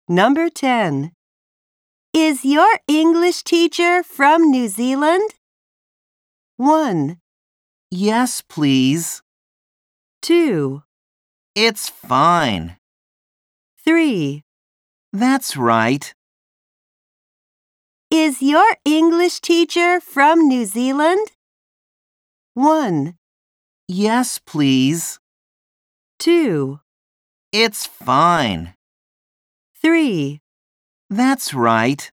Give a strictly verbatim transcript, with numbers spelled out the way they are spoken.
Number ten. Is your English teacher from New Zealand? one, Yes, please. two, It's fine. three. That's right. Is your English teacher from New Zealand? one, Yes, please. two, It's fine. three. That's right.